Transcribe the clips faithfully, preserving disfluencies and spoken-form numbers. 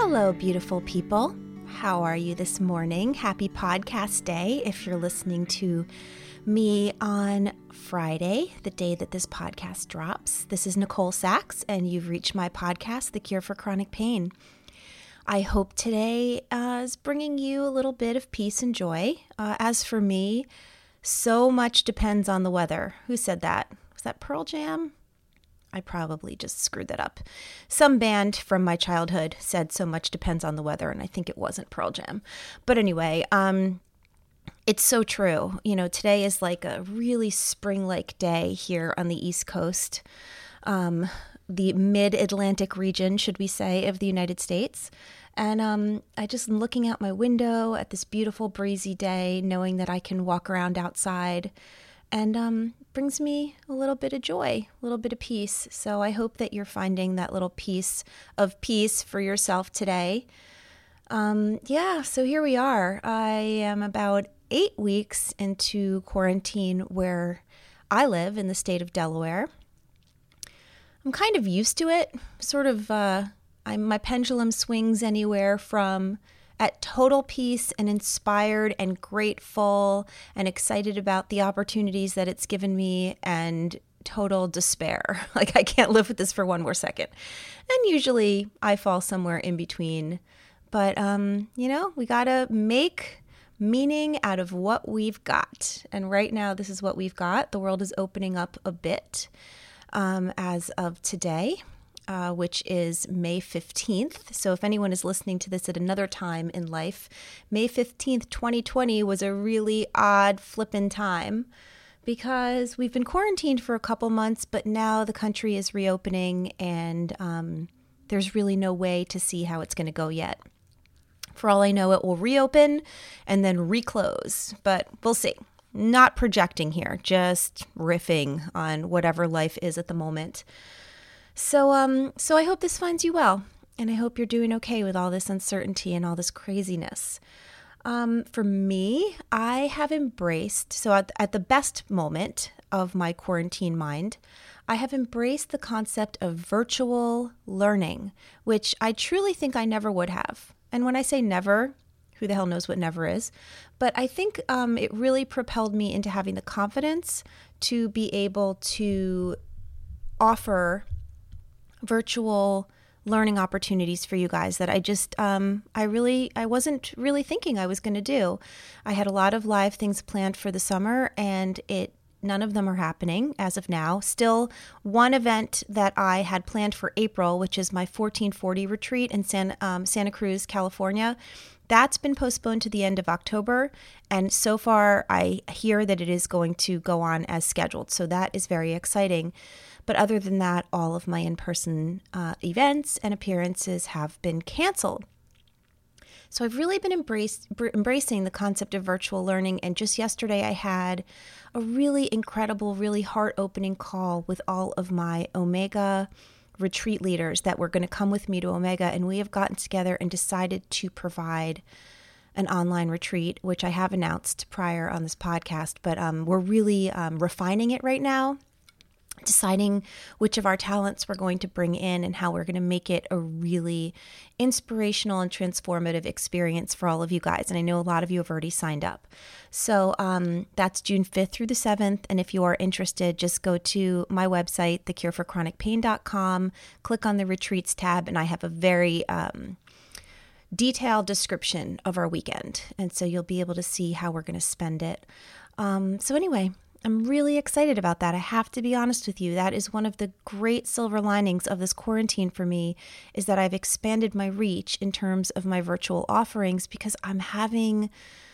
Hello, beautiful people. How are you this morning? Happy podcast day if you're listening to me on Friday, the day that this podcast drops. This is Nicole Sachs, and you've reached my podcast, The Cure for Chronic Pain. I hope today uh, is bringing you a little bit of peace and joy. Uh, as for me, so much depends on the weather. Who said that? Was that Pearl Jam? I probably just screwed that up. Some band from my childhood said so much depends on the weather, and I think it wasn't Pearl Jam. But anyway, um, it's so true. You know, today is like a really spring-like day here on the East Coast, um, the mid-Atlantic region, should we say, of the United States. And um, I just am looking out my window at this beautiful breezy day, knowing that I can walk around outside, and um, brings me a little bit of joy, a little bit of peace. So I hope that you're finding that little piece of peace for yourself today. Um, yeah, so here we are. I am about eight weeks into quarantine where I live in the state of Delaware. I'm kind of used to it, sort of, uh, I'm, my pendulum swings anywhere from at total peace and inspired and grateful and excited about the opportunities that it's given me and total despair. Like I can't live with this for one more second. And usually I fall somewhere in between. But, um, you know, we got to make meaning out of what we've got. And right now, this is what we've got. The world is opening up a bit um, as of today. Uh, which is May fifteenth. So if anyone is listening to this at another time in life, May fifteenth, twenty twenty was a really odd flippin' time because we've been quarantined for a couple months, but now the country is reopening and um, there's really no way to see how it's going to go yet. For all I know, it will reopen and then reclose, but we'll see. Not projecting here, just riffing on whatever life is at the moment. So um, so I hope this finds you well, and I hope you're doing okay with all this uncertainty and all this craziness. Um, for me, I have embraced, so at, at the best moment of my quarantine mind, I have embraced the concept of virtual learning, which I truly think I never would have. And when I say never, who the hell knows what never is, but I think um, it really propelled me into having the confidence to be able to offer virtual learning opportunities for you guys that I just, um, I really, I wasn't really thinking I was going to do. I had a lot of live things planned for the summer and it, none of them are happening as of now. Still one event that I had planned for April, which is my fourteen forty retreat in San, um, Santa Cruz, California. That's been postponed to the end of October. And so far I hear that it is going to go on as scheduled. So that is very exciting. But other than that, all of my in-person uh, events and appearances have been canceled. So I've really been embraced, br- embracing the concept of virtual learning. And just yesterday, I had a really incredible, really heart-opening call with all of my Omega retreat leaders that were going to come with me to Omega. And we have gotten together and decided to provide an online retreat, which I have announced prior on this podcast. But um, we're really um, refining it right now, deciding which of our talents we're going to bring in and how we're going to make it a really inspirational and transformative experience for all of you guys. And I know a lot of you have already signed up. So um, that's June fifth through the seventh. And if you are interested, just go to my website, the cure for chronic pain dot com, click on the retreats tab, and I have a very um, detailed description of our weekend. And so you'll be able to see how we're going to spend it. Um, so anyway, I'm really excited about that. I have to be honest with you. That is one of the great silver linings of this quarantine for me, is that I've expanded my reach in terms of my virtual offerings because I'm having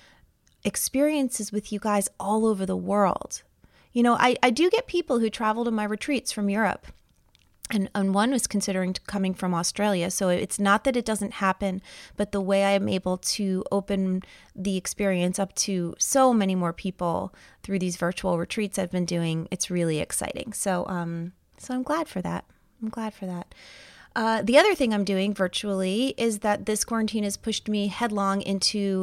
experiences with you guys all over the world. You know, I, I do get people who travel to my retreats from Europe. And, and one was considering coming from Australia. So it's not that it doesn't happen, but the way I'm able to open the experience up to so many more people through these virtual retreats I've been doing, it's really exciting. So, um, so I'm glad for that. I'm glad for that. Uh, the other thing I'm doing virtually is that this quarantine has pushed me headlong into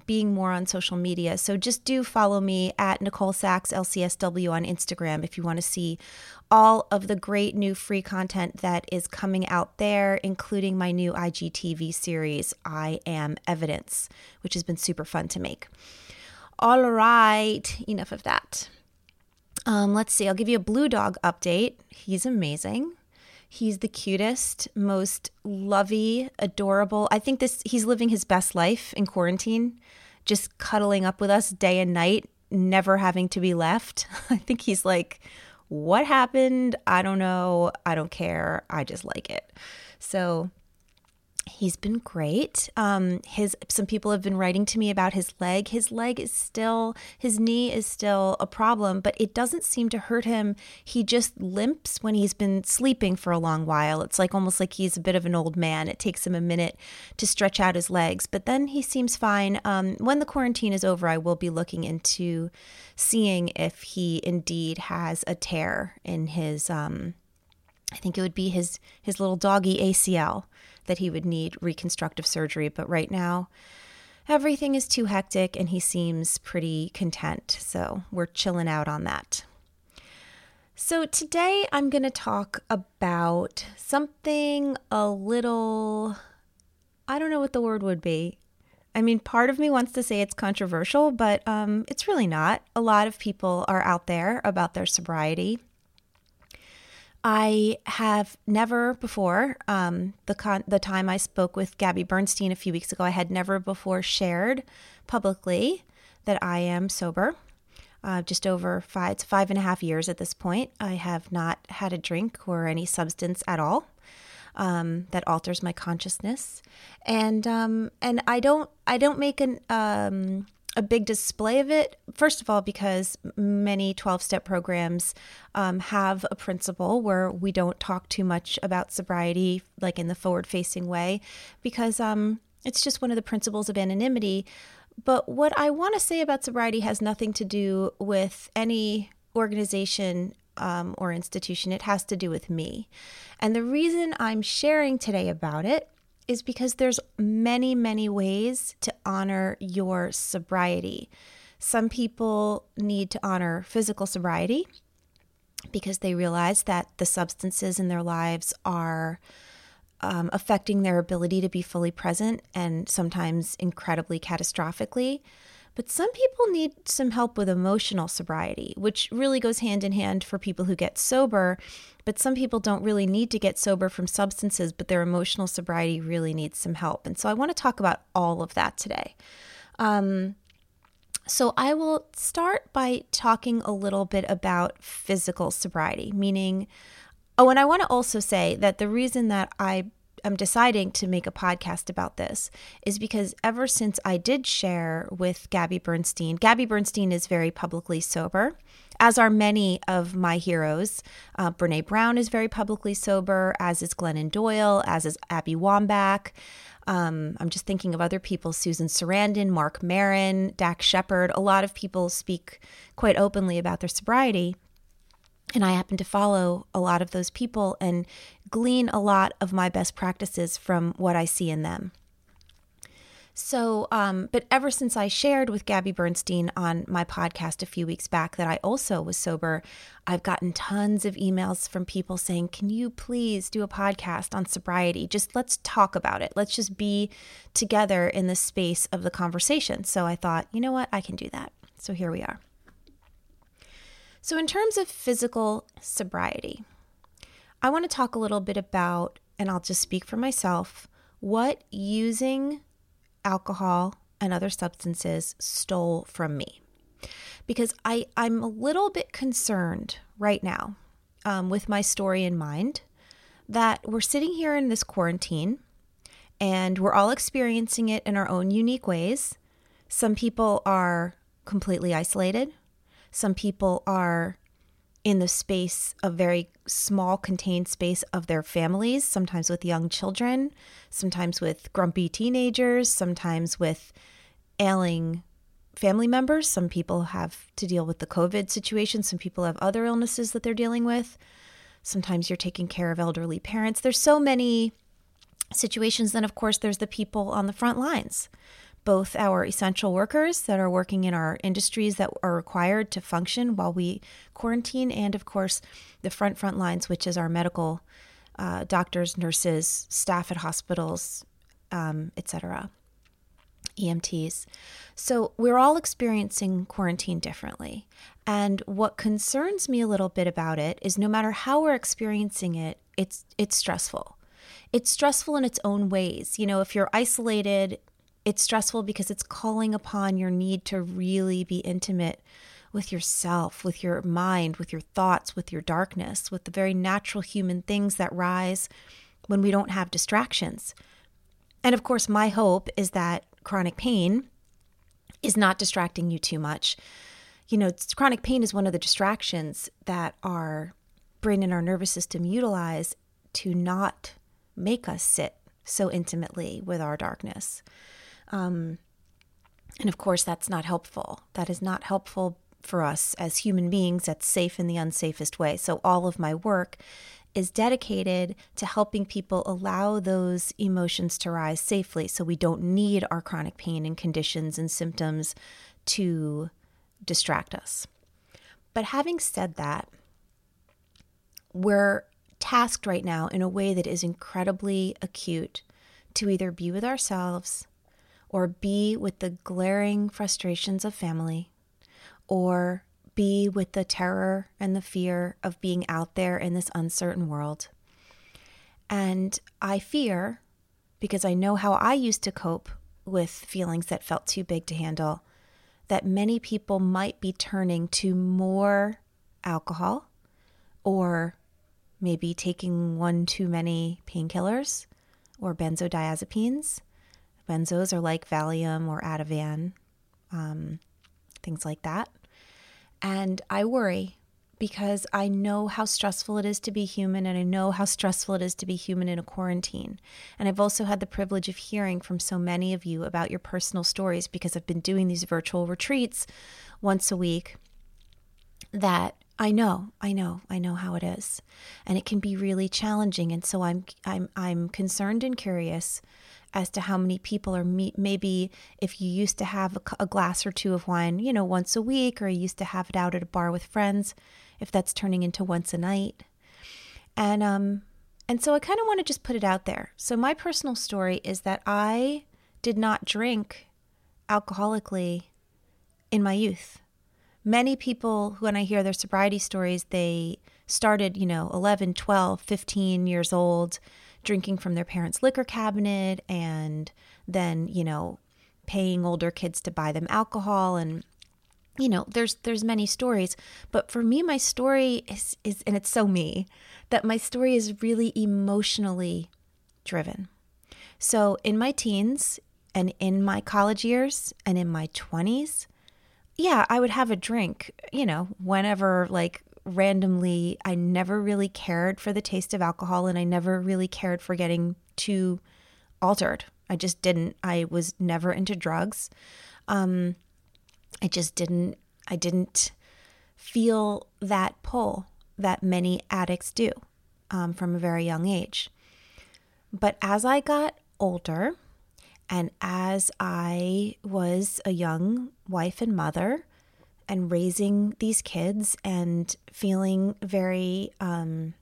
being more on social media. So just do follow me at Nicole Sachs L C S W on Instagram if you want to see all of the great new free content that is coming out there, including my new I G T V series, I Am Evidence, which has been super fun to make. All right, enough of that. Um, let's see, I'll give you a Blue Dog update. He's amazing. He's the cutest, most lovey, adorable. I think this he's living his best life in quarantine, just cuddling up with us day and night, never having to be left. I think he's like, what happened? I don't know. I don't care. I just like it. So he's been great. Um, his some people have been writing to me about his leg. His leg is still, his knee is still a problem, but it doesn't seem to hurt him. He just limps when he's been sleeping for a long while. It's like almost like he's a bit of an old man. It takes him a minute to stretch out his legs, but then he seems fine. Um, when the quarantine is over, I will be looking into seeing if he indeed has a tear in his, um, I think it would be his, his little doggy A C L. That he would need reconstructive surgery. But right now, everything is too hectic and he seems pretty content. So we're chilling out on that. So today I'm going to talk about something a little, I don't know what the word would be. I mean, part of me wants to say it's controversial, but um, it's really not. A lot of people are out there about their sobriety. I have never before, um, the con- the time I spoke with Gabby Bernstein a few weeks ago, I had never before shared publicly that I am sober. Uh, just over five, it's five and a half years at this point. I have not had a drink or any substance at all um, that alters my consciousness, and um, and I don't I don't make an um, a big display of it. First of all, because many twelve-step programs um, have a principle where we don't talk too much about sobriety, like in the forward-facing way, because um, it's just one of the principles of anonymity. But what I want to say about sobriety has nothing to do with any organization um, or institution. It has to do with me. And the reason I'm sharing today about it is because there's many, many ways to honor your sobriety. Some people need to honor physical sobriety because they realize that the substances in their lives are um, affecting their ability to be fully present and sometimes incredibly catastrophically. But some people need some help with emotional sobriety, which really goes hand in hand for people who get sober. But some people don't really need to get sober from substances, but their emotional sobriety really needs some help. And so I want to talk about all of that today. Um, so I will start by talking a little bit about physical sobriety, meaning, oh, and I want to also say that the reason that I I'm deciding to make a podcast about this is because ever since I did share with Gabby Bernstein, Gabby Bernstein is very publicly sober, as are many of my heroes. Uh, Brene Brown is very publicly sober, as is Glennon Doyle, as is Abby Wambach. Um, I'm just thinking of other people, Susan Sarandon, Mark Maron, Dax Shepard. A lot of people speak quite openly about their sobriety. And I happen to follow a lot of those people and glean a lot of my best practices from what I see in them. So, um, but ever since I shared with Gabby Bernstein on my podcast a few weeks back that I also was sober, I've gotten tons of emails from people saying, can you please do a podcast on sobriety? Just let's talk about it. Let's just be together in the space of the conversation. So I thought, you know what, I can do that. So here we are. So in terms of physical sobriety, I want to talk a little bit about, and I'll just speak for myself, what using alcohol and other substances stole from me. Because I, I'm a little bit concerned right now um, with my story in mind that we're sitting here in this quarantine and we're all experiencing it in our own unique ways. Some people are completely isolated. Some people are in the space, a very small contained space of their families, sometimes with young children, sometimes with grumpy teenagers, sometimes with ailing family members. Some people have to deal with the COVID situation. Some people have other illnesses that they're dealing with. Sometimes you're taking care of elderly parents. There's so many situations. Then, of course, there's the people on the front lines, both our essential workers that are working in our industries that are required to function while we quarantine, and of course, the front front lines, which is our medical uh, doctors, nurses, staff at hospitals, um, et cetera, E M Ts. So we're all experiencing quarantine differently. And what concerns me a little bit about it is no matter how we're experiencing it, it's it's stressful. It's stressful in its own ways. You know, if you're isolated, it's stressful because it's calling upon your need to really be intimate with yourself, with your mind, with your thoughts, with your darkness, with the very natural human things that rise when we don't have distractions. And of course, my hope is that chronic pain is not distracting you too much. You know, chronic pain is one of the distractions that our brain and our nervous system utilize to not make us sit so intimately with our darkness. Um, and of course, that's not helpful. That is not helpful for us as human beings. That's safe in the unsafest way. So all of my work is dedicated to helping people allow those emotions to rise safely so we don't need our chronic pain and conditions and symptoms to distract us. But having said that, we're tasked right now in a way that is incredibly acute to either be with ourselves or be with the glaring frustrations of family, or be with the terror and the fear of being out there in this uncertain world. And I fear, because I know how I used to cope with feelings that felt too big to handle, that many people might be turning to more alcohol, or maybe taking one too many painkillers or benzodiazepines. Benzos are like Valium or Ativan, um, things like that. And I worry because I know how stressful it is to be human, and I know how stressful it is to be human in a quarantine. And I've also had the privilege of hearing from so many of you about your personal stories, because I've been doing these virtual retreats once a week, that I know, I know, I know how it is. And it can be really challenging. And so I'm I'm I'm concerned and curious as to how many people are me- maybe if you used to have a, a glass or two of wine, you know, once a week, or you used to have it out at a bar with friends, if that's turning into once a night. And um and so I kind of want to just put it out there. So my personal story is that I did not drink alcoholically in my youth. Many people, when I hear their sobriety stories, they started, you know, eleven, twelve, fifteen years old, drinking from their parents' liquor cabinet, and then, you know, paying older kids to buy them alcohol. And, you know, there's there's many stories. But for me, my story is, is and it's so me, that my story is really emotionally driven. So in my teens and in my college years and in my twenties, yeah, I would have a drink, you know, whenever, like, randomly. I never really cared for the taste of alcohol, and I never really cared for getting too altered. I just didn't. I was never into drugs. Um, I just didn't, I didn't feel that pull that many addicts do um, from a very young age. But as I got older, and as I was a young wife and mother and raising these kids and feeling very, um,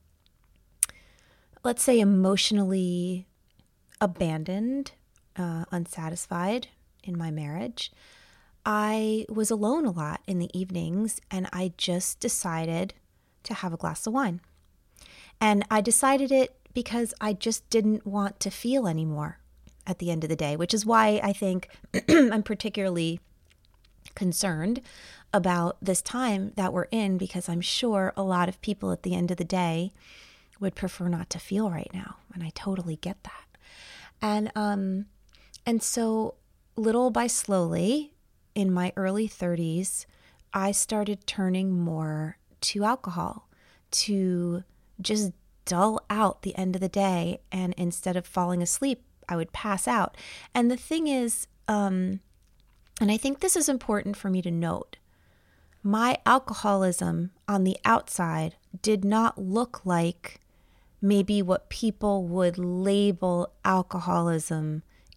let's say, emotionally abandoned, uh, unsatisfied in my marriage, I was alone a lot in the evenings, and I just decided to have a glass of wine. And I decided it because I just didn't want to feel anymore at the end of the day, which is why I think I'm particularly concerned about this time that we're in, because I'm sure a lot of people at the end of the day would prefer not to feel right now. And I totally get that. And, um, and so little by slowly in my early thirties, I started turning more to alcohol to just dull out the end of the day. And instead of falling asleep, I would pass out. And the thing is, um, and I think this is important for me to note, my alcoholism on the outside did not look like maybe what people would label alcoholism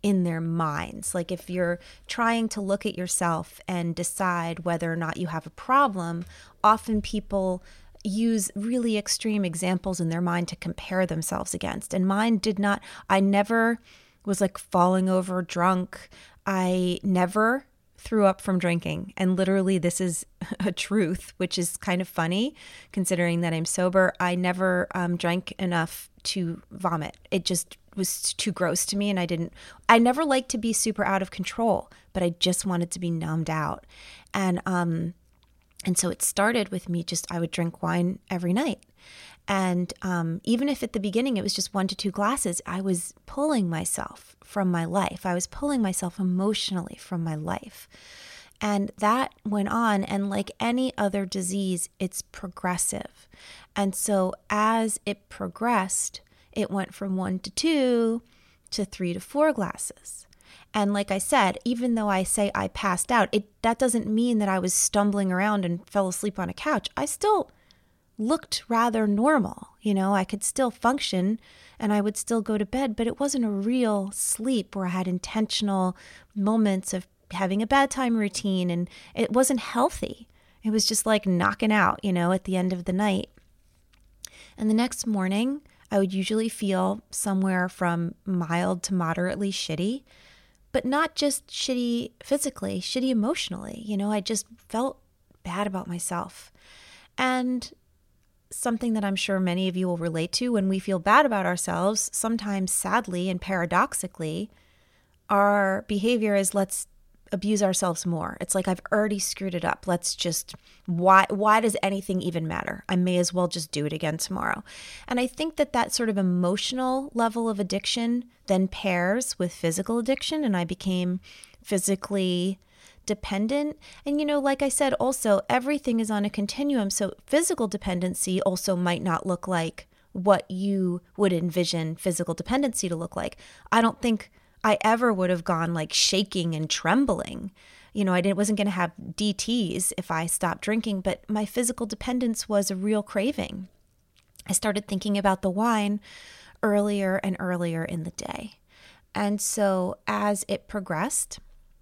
in their minds. Like if you're trying to look at yourself and decide whether or not you have a problem, often people use really extreme examples in their mind to compare themselves against. And mine did not, I never was like falling over drunk. I never threw up from drinking. And literally this is a truth, which is kind of funny considering that I'm sober. I never um, drank enough to vomit. It just was too gross to me. And I didn't, I never liked to be super out of control, but I just wanted to be numbed out. And, um, and so it started with me just, I would drink wine every night. And um, even if at the beginning it was just one to two glasses, I was pulling myself from my life. I was pulling myself emotionally from my life. And that went on. And like any other disease, it's progressive. And so as it progressed, it went from one to two to three to four glasses. And like I said, even though I say I passed out, it that doesn't mean that I was stumbling around and fell asleep on a couch. I still looked rather normal. You know, I could still function and I would still go to bed, but it wasn't a real sleep where I had intentional moments of having a bedtime routine, and it wasn't healthy. It was just like knocking out, you know, at the end of the night. And the next morning, I would usually feel somewhere from mild to moderately shitty, but not just shitty physically, shitty emotionally. You know, I just felt bad about myself. And something that I'm sure many of you will relate to, when we feel bad about ourselves, sometimes sadly and paradoxically, our behavior is let's abuse ourselves more. It's like, I've already screwed it up. Let's just, why, why does anything even matter? I may as well just do it again tomorrow. And I think that that sort of emotional level of addiction then pairs with physical addiction. And I became physically dependent. And, you know, like I said, also everything is on a continuum. So physical dependency also might not look like what you would envision physical dependency to look like. I don't think I ever would have gone like shaking and trembling. You know, I didn't, wasn't going to have D Ts if I stopped drinking, but my physical dependence was a real craving. I started thinking about the wine earlier and earlier in the day. And so as it progressed,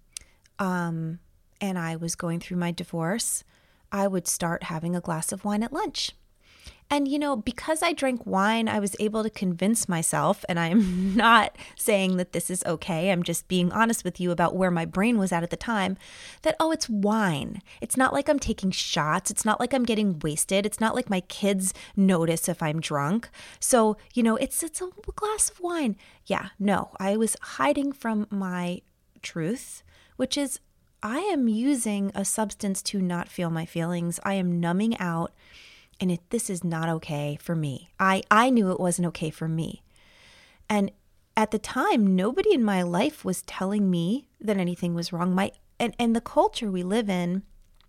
um, and I was going through my divorce, I would start having a glass of wine at lunch. And, you know, because I drank wine, I was able to convince myself, and I'm not saying that this is okay, I'm just being honest with you about where my brain was at at the time, that, oh, it's wine. It's not like I'm taking shots. It's not like I'm getting wasted. It's not like my kids notice if I'm drunk. So, you know, it's it's a glass of wine. Yeah, no, I was hiding from my truth, which is I am using a substance to not feel my feelings. I am numbing out. And it, this is not okay for me. I, I knew it wasn't okay for me. And at the time, nobody in my life was telling me that anything was wrong. My and, and the culture we live in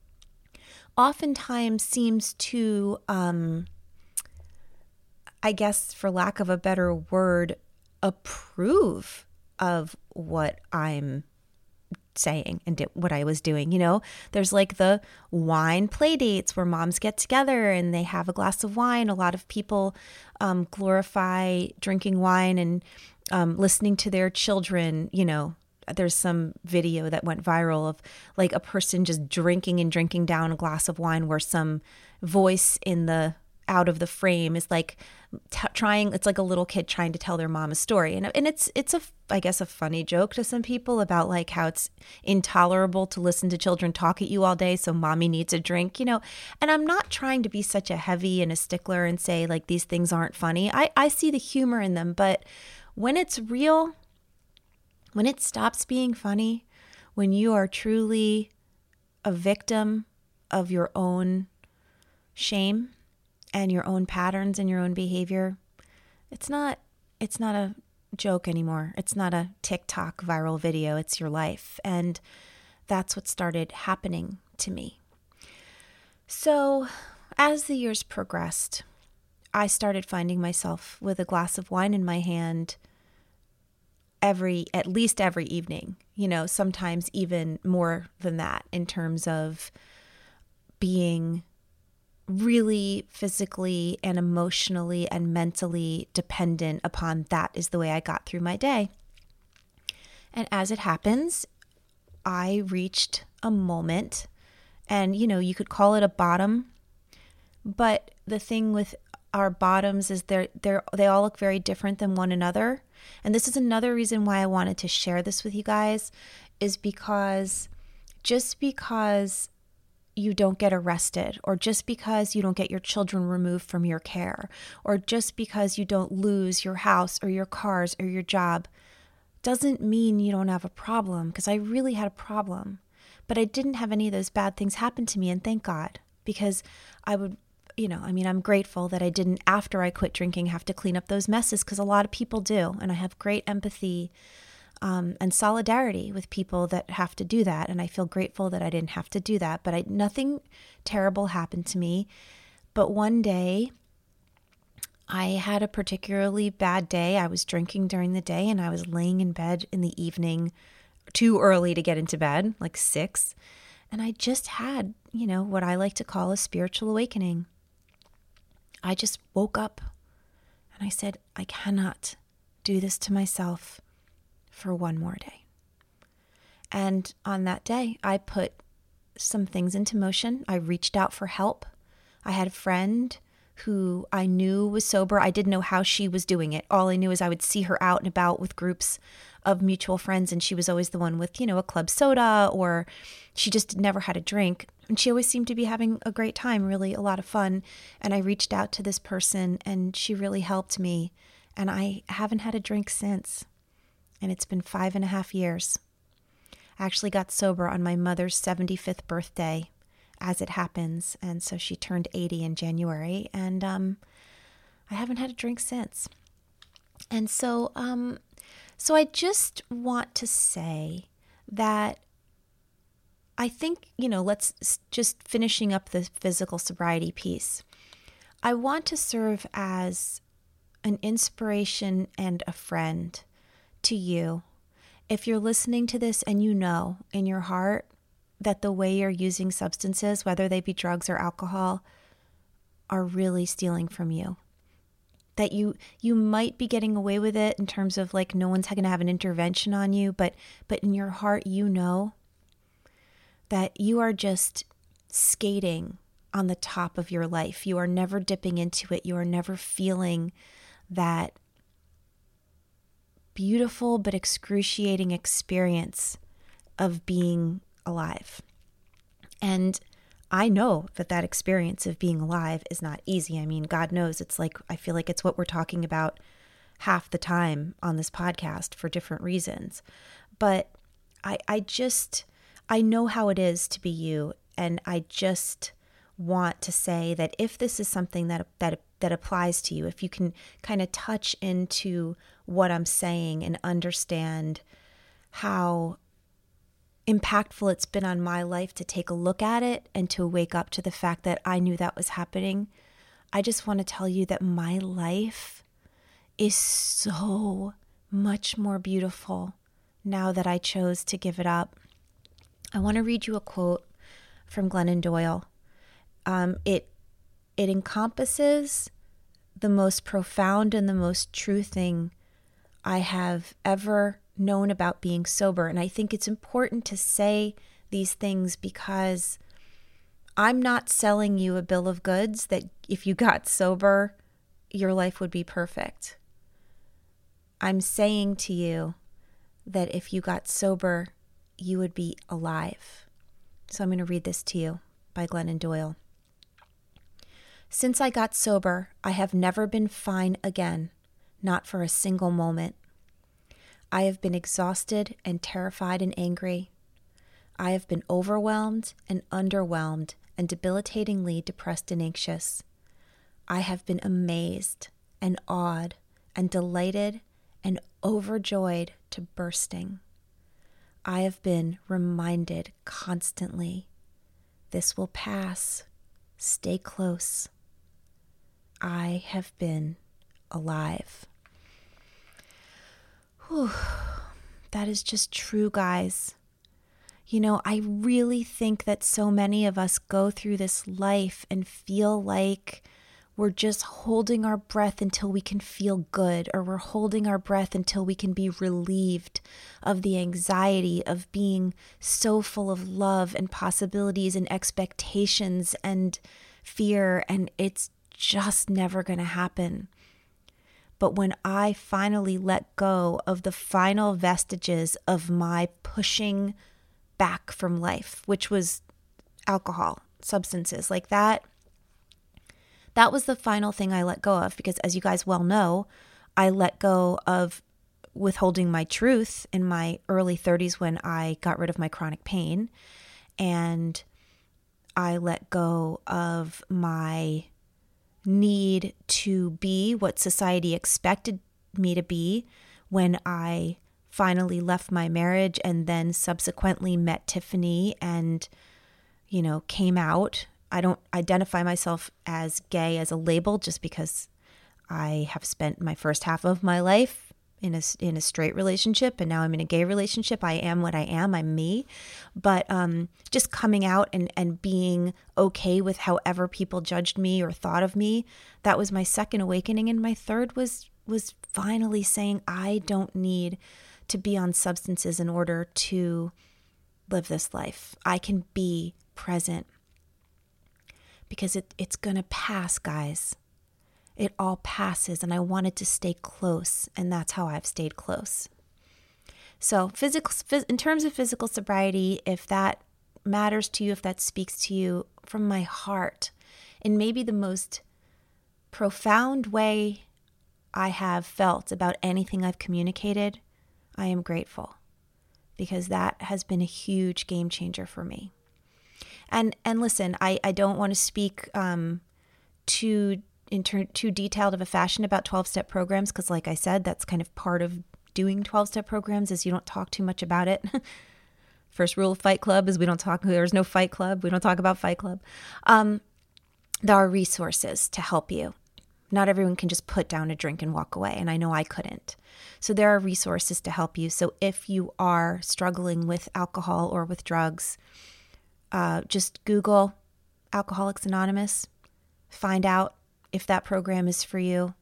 oftentimes seems to, um, I guess for lack of a better word, approve of what I'm saying and did what I was doing. You know, there's like the wine play dates where moms get together and they have a glass of wine. A lot of people um, glorify drinking wine and um, listening to their children. You know, there's some video that went viral of like a person just drinking and drinking down a glass of wine where some voice in the out of the frame is like t- trying, it's like a little kid trying to tell their mom a story. And, and it's, it's a, I guess, a funny joke to some people about like how it's intolerable to listen to children talk at you all day. So mommy needs a drink, you know, and I'm not trying to be such a heavy and a stickler and say like these things aren't funny. I, I see the humor in them, but when it's real, when it stops being funny, when you are truly a victim of your own shame and your own patterns and your own behavior, it's not it's not a joke anymore. It's not a TikTok viral video. It's your life. And that's what started happening to me. So as the years progressed, I started finding myself with a glass of wine in my hand every, at least every evening, you know, sometimes even more than that in terms of being really physically and emotionally and mentally dependent upon that is the way I got through my day. And as it happens, I reached a moment, and, you know, you could call it a bottom, but the thing with our bottoms is they're, they're, they all look very different than one another. And this is another reason why I wanted to share this with you guys, is because just because you don't get arrested, or just because you don't get your children removed from your care, or just because you don't lose your house or your cars or your job, doesn't mean you don't have a problem, because I really had a problem. But I didn't have any of those bad things happen to me, and thank God, because I would, you know, I mean, I'm grateful that I didn't, after I quit drinking, have to clean up those messes, because a lot of people do, and I have great empathy um, and solidarity with people that have to do that, and I feel grateful that I didn't have to do that. But I, nothing terrible happened to me. But one day, I had a particularly bad day. I was drinking during the day, and I was laying in bed in the evening, too early to get into bed, like six. And I just had, you know, what I like to call a spiritual awakening. I just woke up and I said, I cannot do this to myself for one more day. And on that day, I put some things into motion. I reached out for help. I had a friend who I knew was sober. I didn't know how she was doing it. All I knew is I would see her out and about with groups of mutual friends, and she was always the one with, you know, a club soda, or she just never had a drink. And she always seemed to be having a great time, really a lot of fun. And I reached out to this person, and she really helped me. And I haven't had a drink since. And it's been five and a half years. I actually got sober on my mother's seventy-fifth birthday, as it happens. And so she turned eighty in January, and um, I haven't had a drink since. And so, um, so I just want to say that I think, you know, let's just finishing up the physical sobriety piece. I want to serve as an inspiration and a friend to you. If you're listening to this and you know in your heart that the way you're using substances, whether they be drugs or alcohol, are really stealing from you. That you you might be getting away with it in terms of like no one's going to have an intervention on you, but but in your heart you know that you are just skating on the top of your life. You are never dipping into it. You are never feeling that beautiful but excruciating experience of being alive. And I know that that experience of being alive is not easy. I mean, God knows it's like, I feel like it's what we're talking about half the time on this podcast for different reasons. But I, I just, I know how it is to be you. And I just want to say that if this is something that, that, that applies to you, if you can kind of touch into what I'm saying and understand how impactful it's been on my life to take a look at it and to wake up to the fact that I knew that was happening, I just want to tell you that my life is so much more beautiful now that I chose to give it up. I want to read you a quote from Glennon Doyle. Um, it it encompasses the most profound and the most true thing I have ever known about being sober. And I think it's important to say these things because I'm not selling you a bill of goods that if you got sober, your life would be perfect. I'm saying to you that if you got sober, you would be alive. So I'm going to read this to you by Glennon Doyle. Since I got sober, I have never been fine again, not for a single moment. I have been exhausted and terrified and angry. I have been overwhelmed and underwhelmed and debilitatingly depressed and anxious. I have been amazed and awed and delighted and overjoyed to bursting. I have been reminded constantly, this will pass, stay close. I have been alive. Whew. That is just true, guys. You know, I really think that so many of us go through this life and feel like we're just holding our breath until we can feel good, or we're holding our breath until we can be relieved of the anxiety of being so full of love and possibilities and expectations and fear, and it's just never going to happen. But when I finally let go of the final vestiges of my pushing back from life, which was alcohol, substances like that, that was the final thing I let go of, because as you guys well know, I let go of withholding my truth in my early thirties when I got rid of my chronic pain. And I let go of my need to be what society expected me to be when I finally left my marriage and then subsequently met Tiffany and, you know, came out. I don't identify myself as gay as a label just because I have spent my first half of my life in a, in a straight relationship, and now I'm in a gay relationship. I am what I am. I'm me. But um, just coming out and, and being okay with however people judged me or thought of me, that was my second awakening. And my third was was finally saying, I don't need to be on substances in order to live this life. I can be present, because it, it's going to pass, guys. It all passes, and I wanted to stay close, and that's how I've stayed close. So physical, in terms of physical sobriety, if that matters to you, if that speaks to you from my heart, in maybe the most profound way I have felt about anything I've communicated, I am grateful, because that has been a huge game changer for me. And and listen, I, I don't want to speak um, too in ter- too detailed of a fashion about twelve-step programs, because like I said, that's kind of part of doing twelve-step programs is you don't talk too much about it. First rule of Fight Club is we don't talk, there's no Fight Club. We don't talk about Fight Club. Um, there are resources to help you. Not everyone can just put down a drink and walk away, and I know I couldn't. So there are resources to help you. So if you are struggling with alcohol or with drugs, uh, just Google Alcoholics Anonymous, find out if that program is for you.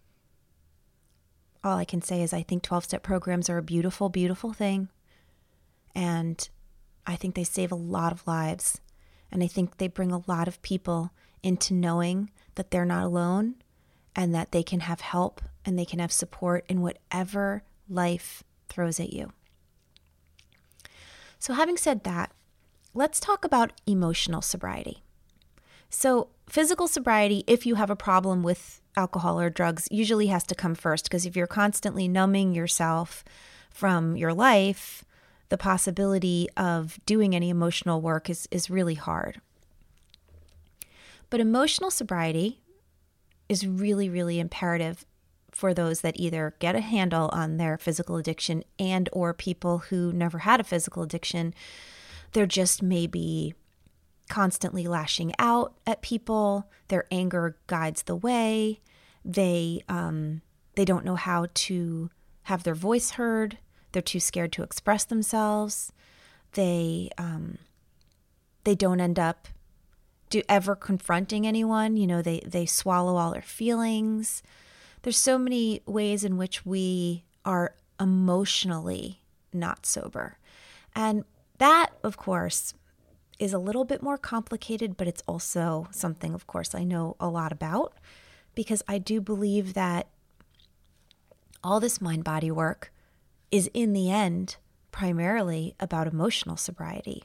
All I can say is I think twelve-step programs are a beautiful, beautiful thing. And I think they save a lot of lives. And I think they bring a lot of people into knowing that they're not alone and that they can have help and they can have support in whatever life throws at you. So having said that, let's talk about emotional sobriety. So physical sobriety, if you have a problem with alcohol or drugs, usually has to come first, because if you're constantly numbing yourself from your life, the possibility of doing any emotional work is, is really hard. But emotional sobriety is really, really imperative for those that either get a handle on their physical addiction and or people who never had a physical addiction. They're just maybe constantly lashing out at people. Their anger guides the way. They um, they don't know how to have their voice heard. They're too scared to express themselves. They um, they don't end up do ever confronting anyone. You know, they they swallow all their feelings. There's so many ways in which we are emotionally not sober, and that, of course, is a little bit more complicated, but it's also something, of course, I know a lot about, because I do believe that all this mind-body work is, in the end, primarily about emotional sobriety.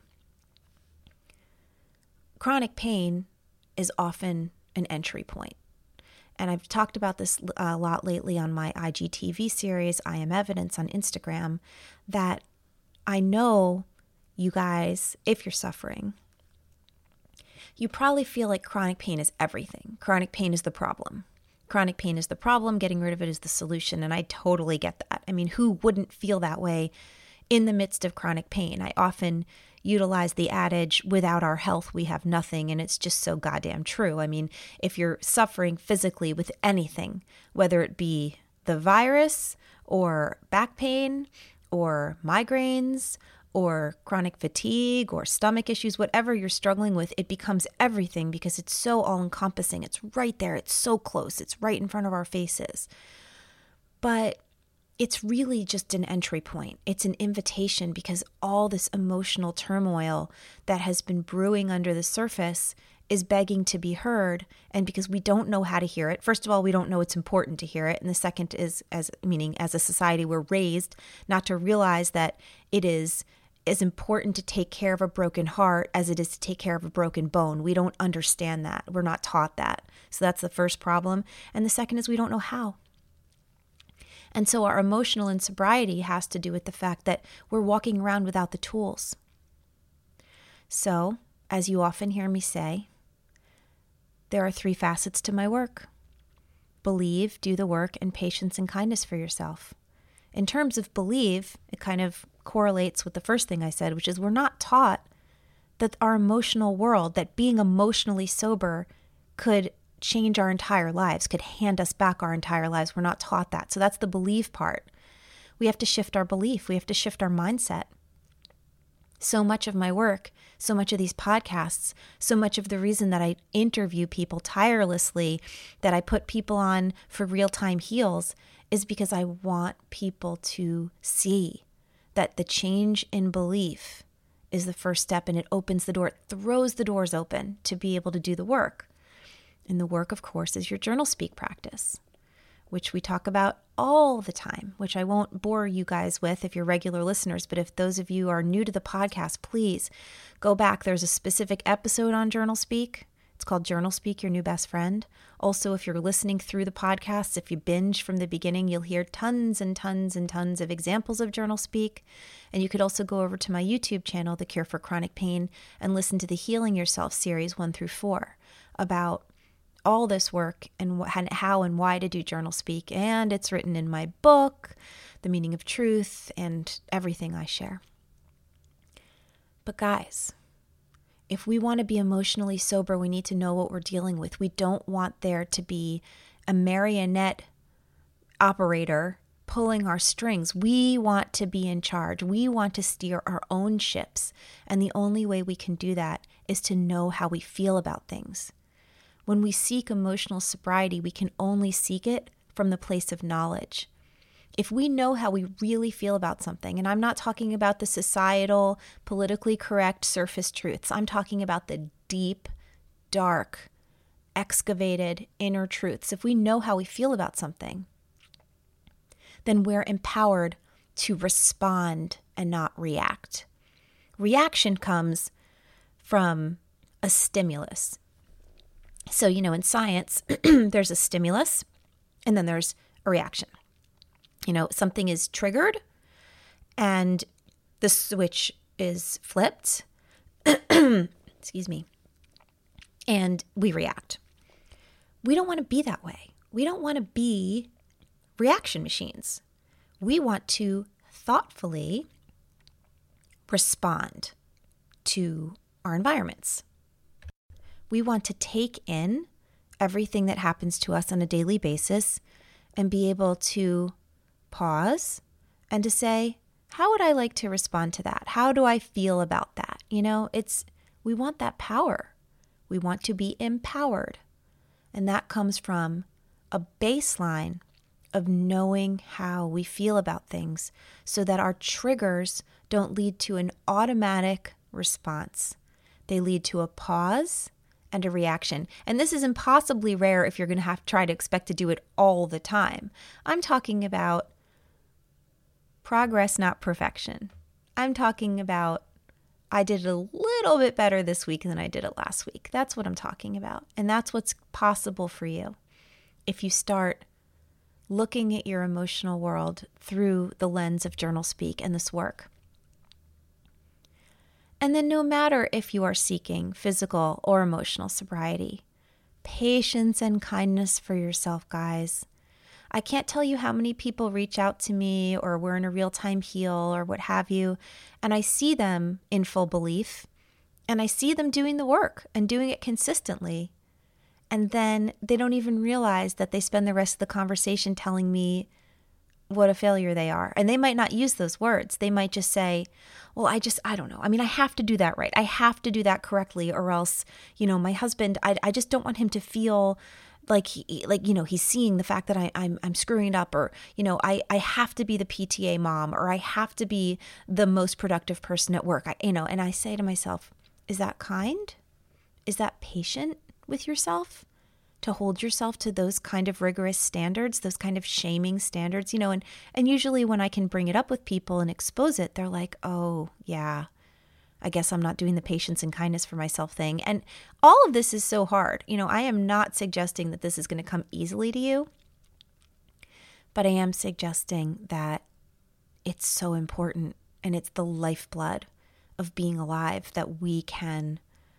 Chronic pain is often an entry point. And I've talked about this a lot lately on my I G T V series, I Am Evidence, on Instagram, that I know you guys, if you're suffering, you probably feel like chronic pain is everything. Chronic pain is the problem. Chronic pain is the problem. Getting rid of it is the solution. And I totally get that. I mean, who wouldn't feel that way in the midst of chronic pain? I often utilize the adage, without our health, we have nothing. And it's just so goddamn true. I mean, if you're suffering physically with anything, whether it be the virus or back pain or migraines or chronic fatigue or stomach issues, whatever you're struggling with, it becomes everything because it's so all-encompassing. It's right there. It's so close. It's right in front of our faces. But it's really just an entry point. It's an invitation because all this emotional turmoil that has been brewing under the surface is begging to be heard. And because we don't know how to hear it, first of all, we don't know it's important to hear it. And the second is, as meaning as a society, we're raised not to realize that it is as important to take care of a broken heart as it is to take care of a broken bone. We don't understand that. We're not taught that. So that's the first problem. And the second is we don't know how. And so our emotional insobriety has to do with the fact that we're walking around without the tools. So, as you often hear me say, there are three facets to my work: believe, do the work, and patience and kindness for yourself. In terms of believe, it kind of correlates with the first thing I said, which is we're not taught that our emotional world, that being emotionally sober could change our entire lives, could hand us back our entire lives. We're not taught that. So that's the believe part. We have to shift our belief. We have to shift our mindset. So much of my work, so much of these podcasts, so much of the reason that I interview people tirelessly, that I put people on for Real-Time Heals, is because I want people to see that the change in belief is the first step, and it opens the door, it throws the doors open to be able to do the work. And the work, of course, is your journal speak practice, which we talk about all the time, which I won't bore you guys with if you're regular listeners. But if those of you are new to the podcast, please go back. There's a specific episode on journal speak. It's called Journal Speak, Your New Best Friend. Also, if you're listening through the podcast, if you binge from the beginning, you'll hear tons and tons and tons of examples of journal speak. And you could also go over to my YouTube channel, The Cure for Chronic Pain, and listen to the Healing Yourself series one through four about all this work and how and why to do journal speak. And it's written in my book, The Meaning of Truth, and everything I share. But guys, if we want to be emotionally sober, we need to know what we're dealing with. We don't want there to be a marionette operator pulling our strings. We want to be in charge. We want to steer our own ships. And the only way we can do that is to know how we feel about things. When we seek emotional sobriety, we can only seek it from the place of knowledge. If we know how we really feel about something, and I'm not talking about the societal, politically correct surface truths, I'm talking about the deep, dark, excavated inner truths. If we know how we feel about something, then we're empowered to respond and not react. Reaction comes from a stimulus. So, you know, in science, there's a stimulus and then there's a reaction. You know, something is triggered and the switch is flipped. Excuse me. And we react. We don't want to be that way. We don't want to be reaction machines. We want to thoughtfully respond to our environments. We want to take in everything that happens to us on a daily basis and be able to pause and to say, how would I like to respond to that? How do I feel about that? You know, it's, we want that power. We want to be empowered. And that comes from a baseline of knowing how we feel about things so that our triggers don't lead to an automatic response. They lead to a pause and a reaction. And this is impossibly rare if you're going to have to try to expect to do it all the time. I'm talking about progress, not perfection. I'm talking about I did it a little bit better this week than I did it last week. That's what I'm talking about. And that's what's possible for you if you start looking at your emotional world through the lens of journal speak and this work. And then no matter if you are seeking physical or emotional sobriety, patience and kindness for yourself, guys. I can't tell you how many people reach out to me or we're in a real-time heal or what have you, and I see them in full belief, and I see them doing the work and doing it consistently. And then they don't even realize that they spend the rest of the conversation telling me what a failure they are. And they might not use those words. They might just say, well, I just, I don't know. I mean, I have to do that right. I have to do that correctly, or else, you know, my husband, I, I just don't want him to feel like, he, like, you know, he's seeing the fact that I, I'm, I'm screwing it up, or, you know, I, I have to be the P T A mom, or I have to be the most productive person at work. I, you know, and I say to myself, is that kind? Is that patient with yourself? To hold yourself to those kind of rigorous standards, those kind of shaming standards, you know, and, and usually when I can bring it up with people and expose it, they're like, oh yeah, I guess I'm not doing the patience and kindness for myself thing. And all of this is so hard. You know, I am not suggesting that this is going to come easily to you, but I am suggesting that it's so important, and it's the lifeblood of being alive, that we can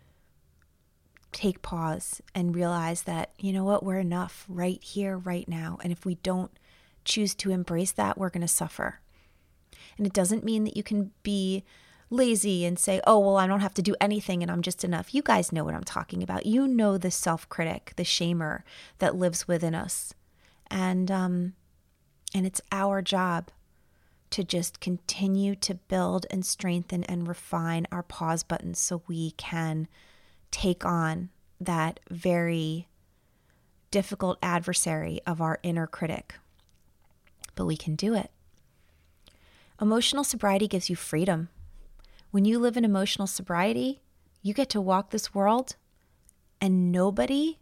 take pause and realize that, you know what, we're enough right here, right now. And if we don't choose to embrace that, we're going to suffer. And it doesn't mean that you can be lazy and say, oh, well, I don't have to do anything and I'm just enough. You guys know what I'm talking about. You know the self-critic, the shamer that lives within us. And, um, and it's our job to just continue to build and strengthen and refine our pause buttons so we can take on that very difficult adversary of our inner critic. But we can do it. Emotional sobriety gives you freedom. When you live in emotional sobriety, you get to walk this world and nobody,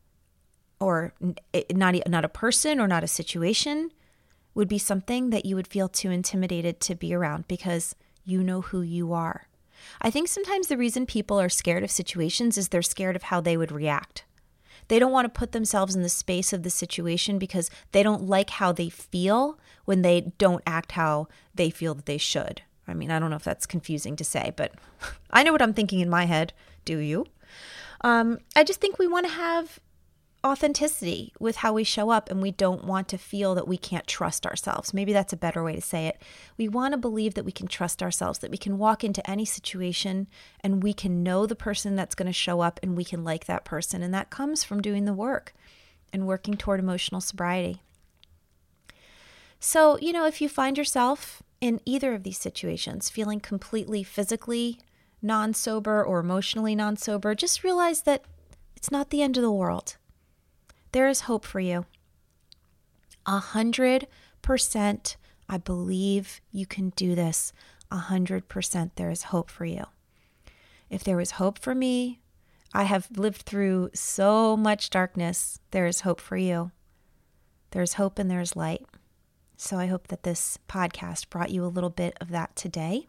or not, not a person or not a situation, would be something that you would feel too intimidated to be around, because you know who you are. I think sometimes the reason people are scared of situations is they're scared of how they would react. They don't want to put themselves in the space of the situation because they don't like how they feel when they don't act how they feel that they should. I mean, I don't know if that's confusing to say, but I know what I'm thinking in my head. Do you? Um, I just think we want to have authenticity with how we show up, and we don't want to feel that we can't trust ourselves. Maybe that's a better way to say it. We want to believe that we can trust ourselves, that we can walk into any situation and we can know the person that's going to show up and we can like that person. And that comes from doing the work and working toward emotional sobriety. So, you know, if you find yourself in either of these situations, feeling completely physically non-sober or emotionally non-sober, just realize that it's not the end of the world. There is hope for you. A hundred percent, I believe you can do this. A hundred percent, there is hope for you. If there was hope for me, I have lived through so much darkness. There is hope for you. There's hope and there's light. So I hope that this podcast brought you a little bit of that today.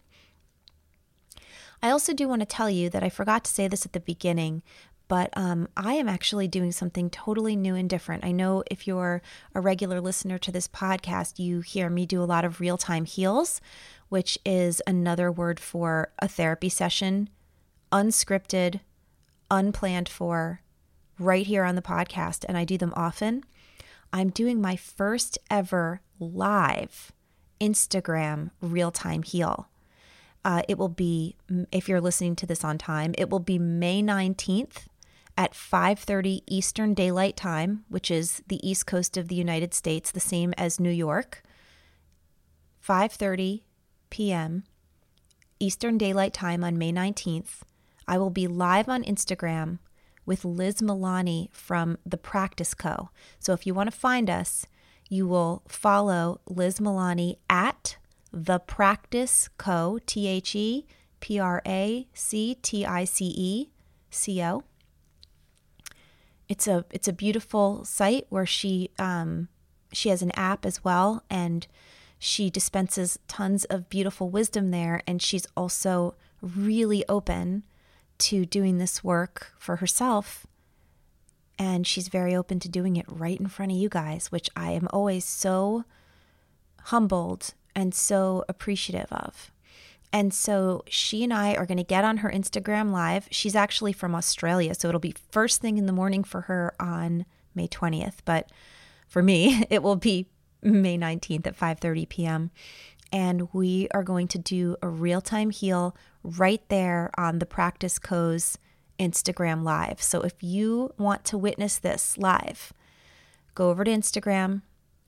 I also do want to tell you that I forgot to say this at the beginning, but um, I am actually doing something totally new and different. I know if you're a regular listener to this podcast, you hear me do a lot of real-time heals, which is another word for a therapy session, unscripted, unplanned for, right here on the podcast, and I do them often. I'm doing my first ever live Instagram real-time heal. Uh, it will be, if you're listening to this on time, it will be May nineteenth at five thirty Eastern Daylight Time, which is the East Coast of the United States, the same as New York. five thirty p.m. Eastern Daylight Time on May nineteenth. I will be live on Instagram with Liz Milani from The Practice Co. So if you want to find us, you will follow Liz Milani at The Practice Co, T H E P R A C T I C E C O. It's a it's a beautiful site where she um, she has an app as well, and she dispenses tons of beautiful wisdom there, and she's also really open to doing this work for herself, and she's very open to doing it right in front of you guys, which I am always so humbled and so appreciative of. And so she and I are going to get on her Instagram Live. She's actually from Australia, so it'll be first thing in the morning for her on May twentieth. But for me, it will be May nineteenth at five thirty p.m. And we are going to do a real-time heal right there on the Practice Co's Instagram Live. So if you want to witness this live, go over to Instagram,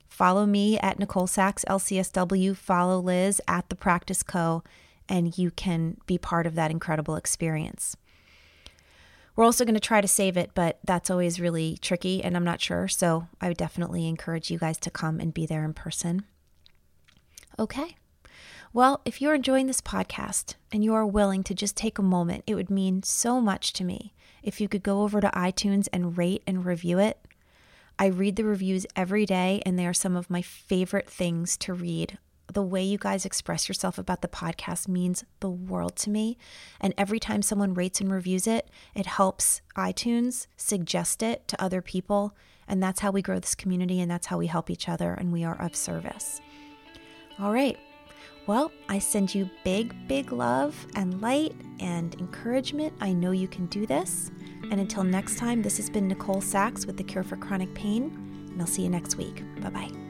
follow me at Nicole Sachs, L C S W, follow Liz at The Practice Co., and you can be part of that incredible experience. We're also going to try to save it, but that's always really tricky, and I'm not sure, so I would definitely encourage you guys to come and be there in person. Okay. Well, if you're enjoying this podcast and you are willing to just take a moment, it would mean so much to me if you could go over to iTunes and rate and review it. I read the reviews every day, and they are some of my favorite things to read. The way you guys express yourself about the podcast means the world to me. And every time someone rates and reviews it, it helps iTunes suggest it to other people. And that's how we grow this community, and that's how we help each other, and we are of service. All right. Well, I send you big, big love and light and encouragement. I know you can do this. And until next time, this has been Nicole Sachs with The Cure for Chronic Pain, and I'll see you next week. Bye-bye.